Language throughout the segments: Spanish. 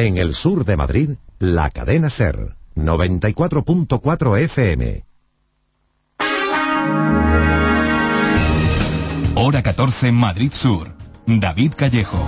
En el sur de Madrid, la cadena SER, 94.4 FM. Hora 14, Madrid Sur. David Callejo.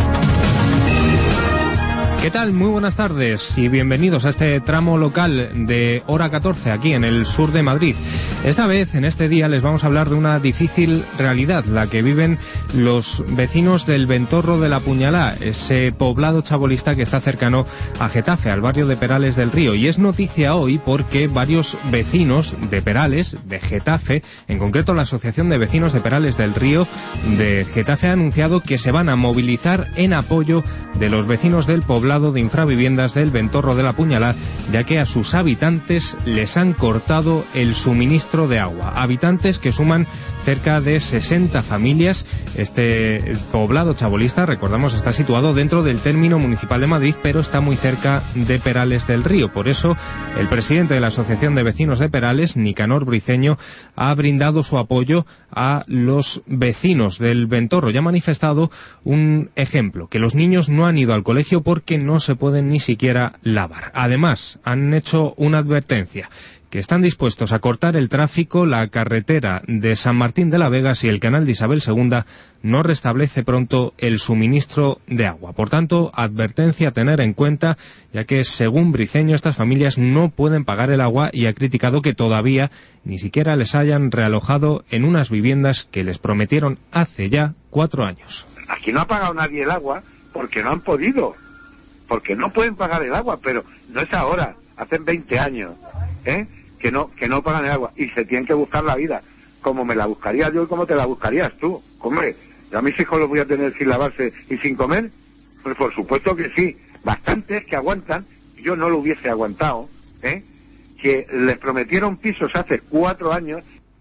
¿Qué tal? Muy buenas tardes y bienvenidos a este tramo local de Hora 14 aquí en el sur de Madrid. Esta vez, en este día, les vamos a hablar de una difícil realidad, la que viven los vecinos del Ventorro de la Puñalá, ese poblado chabolista que está cercano a Getafe, al barrio de Perales del Río. Y es noticia hoy porque varios vecinos de Perales, de Getafe, en concreto la Asociación de Vecinos de Perales del Río de Getafe, ha anunciado que se van a movilizar en apoyo de los vecinos del poblado de infraviviendas del Ventorro de la Puñalá, ya que a sus habitantes les han cortado el suministro de agua. Habitantes que suman cerca de 60 familias. Este poblado chabolista, recordamos, está situado dentro del término municipal de Madrid, pero está muy cerca de Perales del Río. Por eso, el presidente de la Asociación de Vecinos de Perales, Nicanor Briceño, ha brindado su apoyo a los vecinos del Ventorro y ha manifestado un ejemplo, que los niños no han ido al colegio porque no se pueden ni siquiera lavar. Además, han hecho una advertencia, que están dispuestos a cortar el tráfico, la carretera de San Martín de la Vega, si el canal de Isabel II no restablece pronto el suministro de agua. Por tanto, advertencia a tener en cuenta, ya que según Briceño estas familias no pueden pagar el agua, y ha criticado que todavía ni siquiera les hayan realojado en unas viviendas que les prometieron hace ya 4 años. Aquí no ha pagado nadie el agua porque no han podido, porque no pueden pagar el agua, pero no es ahora, hacen 20 años, que no pagan el agua y se tienen que buscar la vida, como me la buscaría yo y como te la buscarías tú. Hombre, ¿a mis hijos los voy a tener sin lavarse y sin comer? Pues por supuesto que sí, bastantes que aguantan. Yo no lo hubiese aguantado, que les prometieron pisos hace 4 años.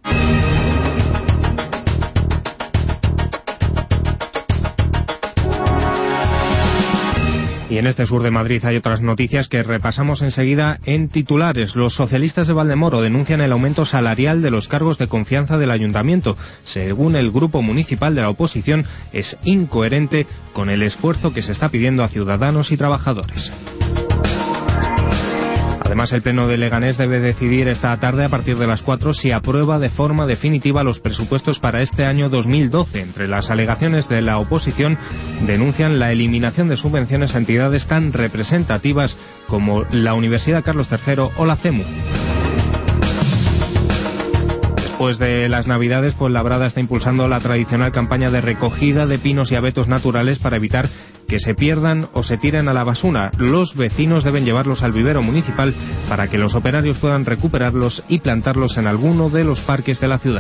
Y en este sur de Madrid hay otras noticias que repasamos enseguida en titulares. Los socialistas de Valdemoro denuncian el aumento salarial de los cargos de confianza del ayuntamiento. Según el grupo municipal de la oposición, es incoherente con el esfuerzo que se está pidiendo a ciudadanos y trabajadores. Además, el Pleno de Leganés debe decidir esta tarde, a partir de las 4, si aprueba de forma definitiva los presupuestos para este año 2012. Entre las alegaciones de la oposición, denuncian la eliminación de subvenciones a entidades tan representativas como la Universidad Carlos III o la CEMU. Después de las Navidades, Fuenlabrada está impulsando la tradicional campaña de recogida de pinos y abetos naturales para evitar que se pierdan o se tiren a la basura. Los vecinos deben llevarlos al vivero municipal para que los operarios puedan recuperarlos y plantarlos en alguno de los parques de la ciudad.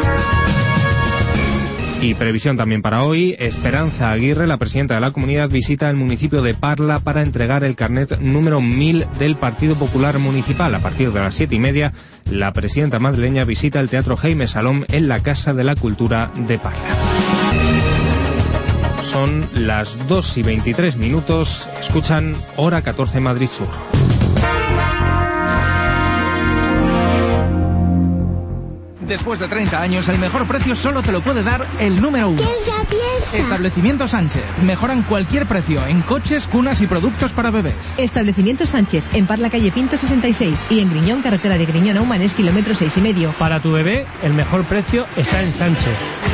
Y previsión también para hoy. Esperanza Aguirre, la presidenta de la comunidad, visita el municipio de Parla para entregar el carnet número 1000 del Partido Popular Municipal. A partir de las 7:30, la presidenta madrileña visita el Teatro Jaime Salom en la Casa de la Cultura de Parla. Son las 2:23. Escuchan Hora 14 Madrid Sur. Después de 30 años, el mejor precio solo te lo puede dar el número 1. ¿Qué ya piensa? Establecimiento Sánchez. Mejoran cualquier precio en coches, cunas y productos para bebés. Establecimiento Sánchez, en Parla, calle Pinto 66. Y en Griñón, carretera de Griñón a Humanes, kilómetro 6,5. Para tu bebé, el mejor precio está en Sánchez.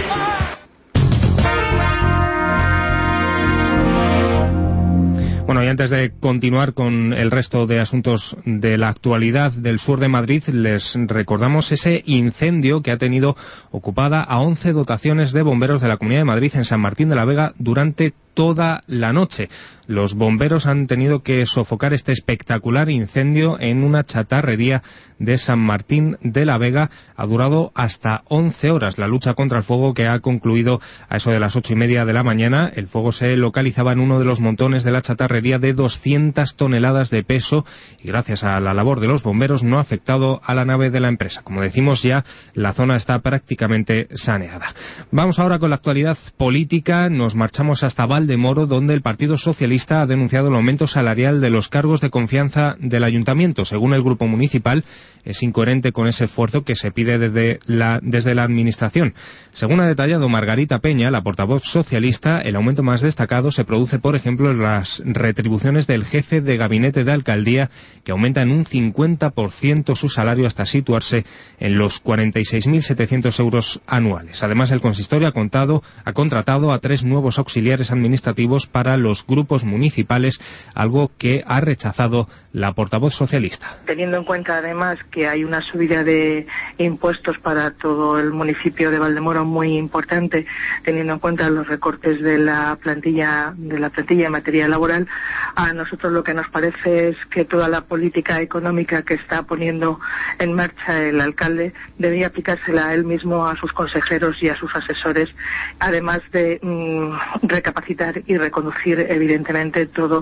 Bueno, y antes de continuar con el resto de asuntos de la actualidad del sur de Madrid, les recordamos ese incendio que ha tenido ocupada a 11 dotaciones de bomberos de la Comunidad de Madrid en San Martín de la Vega durante toda la noche. Los bomberos han tenido que sofocar este espectacular incendio en una chatarrería de San Martín de la Vega. Ha durado hasta 11 horas la lucha contra el fuego, que ha concluido a eso de las 8:30 de la mañana. El fuego se localizaba en uno de los montones de la chatarrería de 200 toneladas de peso y gracias a la labor de los bomberos no ha afectado a la nave de la empresa. Como decimos, ya la zona está prácticamente saneada. Vamos ahora con la actualidad política. Nos marchamos hasta Valdemoro Valdemoro, donde el Partido Socialista ha denunciado el aumento salarial de los cargos de confianza del ayuntamiento. Según el grupo municipal, es incoherente con ese esfuerzo que se pide desde la Administración. Según ha detallado Margarita Peña, la portavoz socialista, el aumento más destacado se produce, por ejemplo, en las retribuciones del jefe de gabinete de alcaldía, que aumenta en un 50% su salario hasta situarse en los 46.700 euros anuales. Además, el consistorio ha contratado a 3 nuevos auxiliares administrativos para los grupos municipales, algo que ha rechazado la portavoz socialista. Teniendo en cuenta además que hay una subida de impuestos para todo el municipio de Valdemoro muy importante, teniendo en cuenta los recortes de la plantilla en materia laboral, a nosotros lo que nos parece es que toda la política económica que está poniendo en marcha el alcalde debería aplicársela a él mismo, a sus consejeros y a sus asesores, además de recapacitar y reconducir evidentemente toda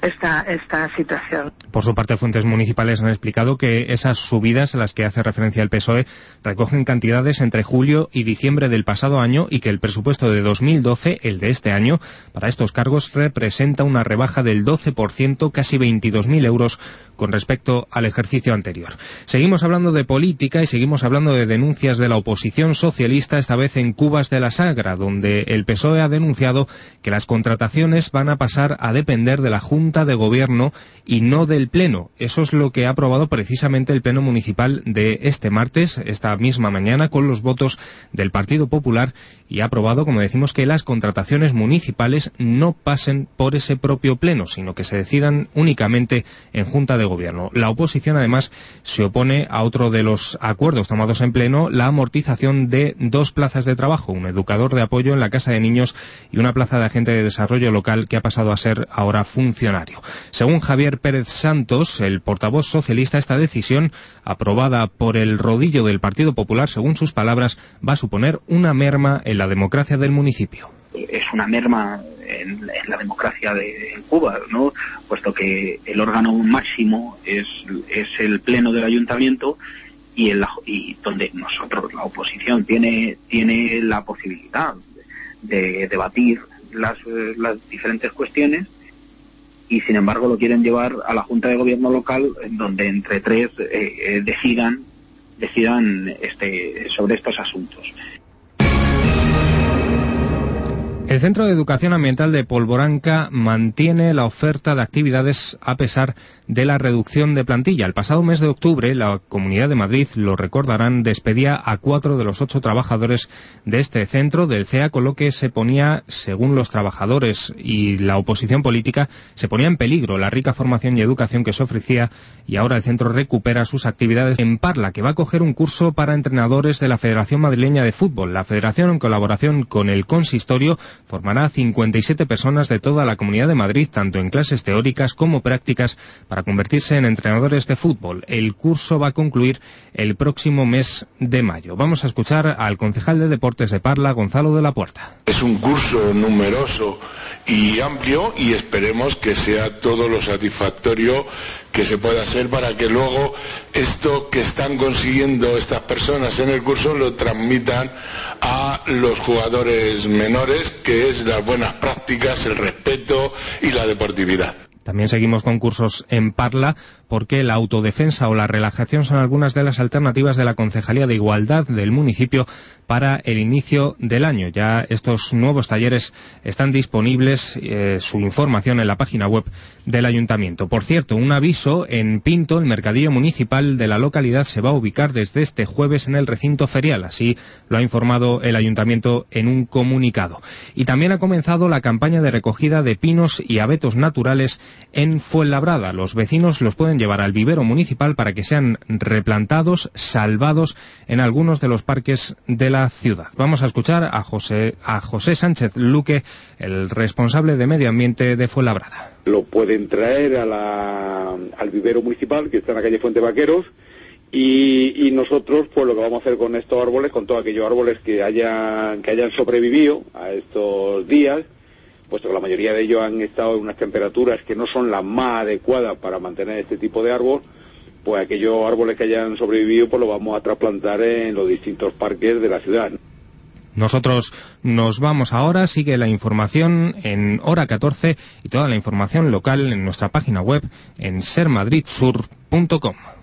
esta situación. Por su parte, fuentes municipales han explicado que esas subidas a las que hace referencia el PSOE recogen cantidades entre julio y diciembre del pasado año y que el presupuesto de 2012, el de este año, para estos cargos representa una rebaja del 12%, casi 22.000 euros con respecto al ejercicio anterior. Seguimos hablando de política y seguimos hablando de denuncias de la oposición socialista, esta vez en Cubas de la Sagra, donde el PSOE ha denunciado que las contrataciones van a pasar a depender de la Junta de Gobierno y no del Pleno. Eso es lo que ha aprobado precisamente el Pleno Municipal de este martes, esta misma mañana, con los votos del Partido Popular, y ha aprobado, como decimos, que las contrataciones municipales no pasen por ese propio Pleno, sino que se decidan únicamente en Junta de Gobierno. La oposición, además, se opone a otro de los acuerdos tomados en Pleno, la amortización de 2 plazas de trabajo, un educador de apoyo en la Casa de Niños y una plaza de agente de desarrollo local que ha pasado a ser ahora funcionario. Según Javier Pérez Santos, el portavoz socialista, esta decisión, aprobada por el rodillo del Partido Popular, según sus palabras, va a suponer una merma en la democracia del municipio. Es una merma en la democracia en Cuba, ¿no? Puesto que el órgano máximo es el pleno del ayuntamiento y donde nosotros, la oposición, tiene la posibilidad de debatir las diferentes cuestiones, y sin embargo lo quieren llevar a la Junta de Gobierno local, donde entre 3 decidan sobre estos asuntos. El Centro de Educación Ambiental de Polvoranca mantiene la oferta de actividades a pesar de la reducción de plantilla. El pasado mes de octubre, la Comunidad de Madrid, lo recordarán, despedía a 4 de los 8 trabajadores de este centro, del CEA, con lo que se ponía, según los trabajadores y la oposición política, se ponía en peligro la rica formación y educación que se ofrecía, y ahora el centro recupera sus actividades en Parla, que va a acoger un curso para entrenadores de la Federación Madrileña de Fútbol. La Federación, en colaboración con el Consistorio, formará 57 personas de toda la Comunidad de Madrid, tanto en clases teóricas como prácticas, para convertirse en entrenadores de fútbol. El curso va a concluir el próximo mes de mayo. Vamos a escuchar al concejal de Deportes de Parla, Gonzalo de la Puerta. Es un curso numeroso y amplio, y esperemos que sea todo lo satisfactorio que se pueda hacer, para que luego esto que están consiguiendo estas personas en el curso lo transmitan a los jugadores menores, que es las buenas prácticas, el respeto y la deportividad. También seguimos con cursos en Parla, porque la autodefensa o la relajación son algunas de las alternativas de la Concejalía de Igualdad del municipio para el inicio del año. Ya estos nuevos talleres están disponibles, su información en la página web del Ayuntamiento. Por cierto, un aviso: en Pinto, el mercadillo municipal de la localidad se va a ubicar desde este jueves en el recinto ferial. Así lo ha informado el Ayuntamiento en un comunicado. Y también ha comenzado la campaña de recogida de pinos y abetos naturales en Fuenlabrada. Los vecinos los pueden llevar al vivero municipal para que sean replantados, salvados en algunos de los parques de la ciudad. Vamos a escuchar a José Sánchez Luque, el responsable de Medio Ambiente de Fuenlabrada. Lo pueden traer al vivero municipal, que está en la calle Fuente Vaqueros, y nosotros pues lo que vamos a hacer con estos árboles, con todos aquellos árboles que hayan sobrevivido a estos días, puesto que la mayoría de ellos han estado en unas temperaturas que no son las más adecuadas para mantener este tipo de árbol, pues aquellos árboles que hayan sobrevivido pues los vamos a trasplantar en los distintos parques de la ciudad. Nosotros nos vamos ahora, sigue la información en Hora 14 y toda la información local en nuestra página web en sermadridsur.com.